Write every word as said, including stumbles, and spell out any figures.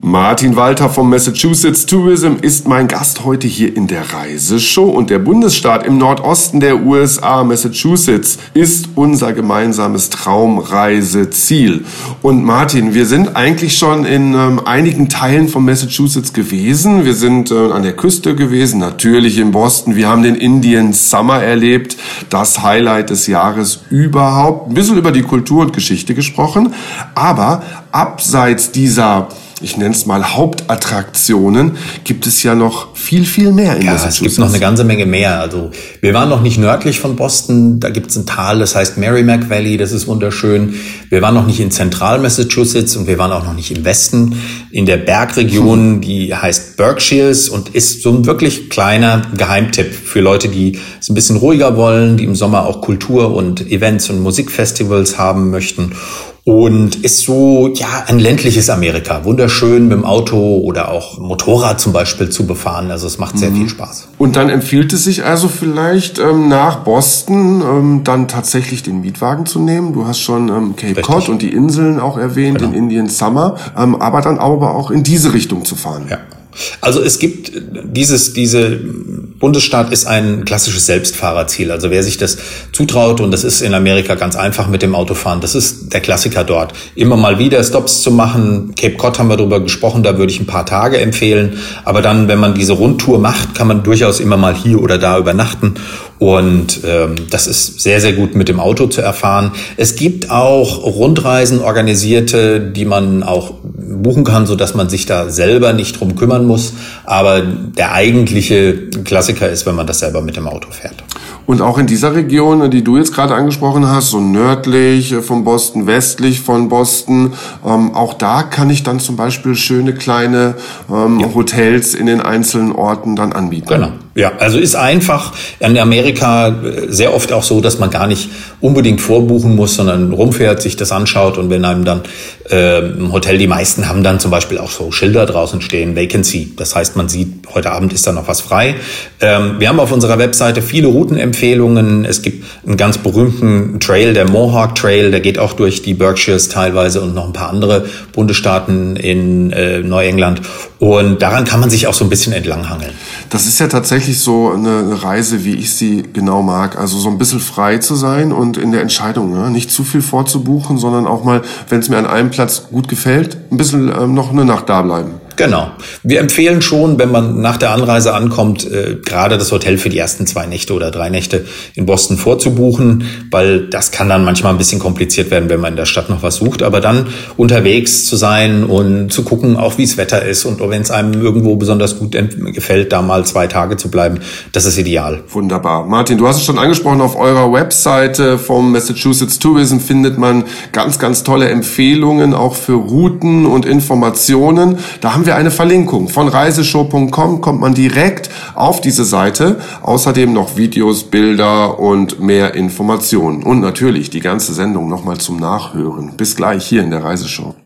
Martin Walter vom Massachusetts Tourism ist mein Gast heute hier in der Reiseshow und der Bundesstaat im Nordosten der U S A, Massachusetts, ist unser gemeinsames Traumreiseziel. Und Martin, wir sind eigentlich schon in ähm, einigen Teilen von Massachusetts gewesen. Wir sind äh, an der Küste gewesen, natürlich in Boston. Wir haben den Indian Summer erlebt, das Highlight des Jahres überhaupt. Ein bisschen über die Kultur und Geschichte gesprochen, aber abseits dieser, ich nenne es mal Hauptattraktionen, gibt es ja noch viel, viel mehr in ja, Massachusetts. Es gibt noch eine ganze Menge mehr. Also wir waren noch nicht nördlich von Boston, da gibt es ein Tal, das heißt Merrimack Valley, das ist wunderschön. Wir waren noch nicht in Zentral-Massachusetts und wir waren auch noch nicht im Westen, in der Bergregion, die heißt Berkshires und ist so ein wirklich kleiner Geheimtipp für Leute, die es ein bisschen ruhiger wollen, die im Sommer auch Kultur und Events und Musikfestivals haben möchten. Und ist so, ja, ein ländliches Amerika. Wunderschön mit dem Auto oder auch Motorrad zum Beispiel zu befahren. Also es macht sehr mhm. viel Spaß. Und dann empfiehlt es sich also vielleicht ähm, nach Boston ähm, dann tatsächlich den Mietwagen zu nehmen. Du hast schon ähm, Cape Richtig. Cod und die Inseln auch erwähnt, genau. Den Indian Summer. Ähm, aber dann aber auch in diese Richtung zu fahren. Ja. Also es gibt dieses, diese Bundesstaat ist ein klassisches Selbstfahrerziel. Also wer sich das zutraut, und das ist in Amerika ganz einfach mit dem Autofahren, das ist der Klassiker dort. Immer mal wieder Stops zu machen. Cape Cod haben wir darüber gesprochen, da würde ich ein paar Tage empfehlen. Aber dann, wenn man diese Rundtour macht, kann man durchaus immer mal hier oder da übernachten. Und ähm, das ist sehr, sehr gut mit dem Auto zu erfahren. Es gibt auch Rundreisen organisierte, die man auch buchen kann, so dass man sich da selber nicht drum kümmern muss. Aber der eigentliche Klassiker ist, wenn man das selber mit dem Auto fährt. Und auch in dieser Region, die du jetzt gerade angesprochen hast, so nördlich von Boston, westlich von Boston, ähm, auch da kann ich dann zum Beispiel schöne kleine ähm, ja. Hotels in den einzelnen Orten dann anbieten. Genau. Ja, also ist einfach in Amerika sehr oft auch so, dass man gar nicht unbedingt vorbuchen muss, sondern rumfährt, sich das anschaut und wenn einem dann äh, im Hotel, die meisten haben dann zum Beispiel auch so Schilder draußen stehen, Vacancy. Das heißt, man sieht, heute Abend ist da noch was frei. Ähm, wir haben auf unserer Webseite viele Routenempfehlungen. Es gibt einen ganz berühmten Trail, der Mohawk Trail, der geht auch durch die Berkshires teilweise und noch ein paar andere Bundesstaaten in äh, Neuengland. Und daran kann man sich auch so ein bisschen entlanghangeln. Das ist ja tatsächlich so eine Reise, wie ich sie genau mag. Also so ein bisschen frei zu sein und in der Entscheidung, ne? Nicht zu viel vorzubuchen, sondern auch mal, wenn es mir an einem Platz gut gefällt, ein bisschen ähm, noch eine Nacht da bleiben. Genau. Wir empfehlen schon, wenn man nach der Anreise ankommt, äh, gerade das Hotel für die ersten zwei Nächte oder drei Nächte in Boston vorzubuchen, weil das kann dann manchmal ein bisschen kompliziert werden, wenn man in der Stadt noch was sucht. Aber dann unterwegs zu sein und zu gucken, auch wie das Wetter ist und wenn es einem irgendwo besonders gut gefällt, da mal zwei Tage zu bleiben, das ist ideal. Wunderbar. Martin, du hast es schon angesprochen, auf eurer Webseite vom Massachusetts Tourism findet man ganz, ganz tolle Empfehlungen, auch für Routen und Informationen. Da haben wir eine Verlinkung. Von reiseshow punkt com kommt man direkt auf diese Seite. Außerdem noch Videos, Bilder und mehr Informationen. Und natürlich die ganze Sendung nochmal zum Nachhören. Bis gleich hier in der Reiseshow.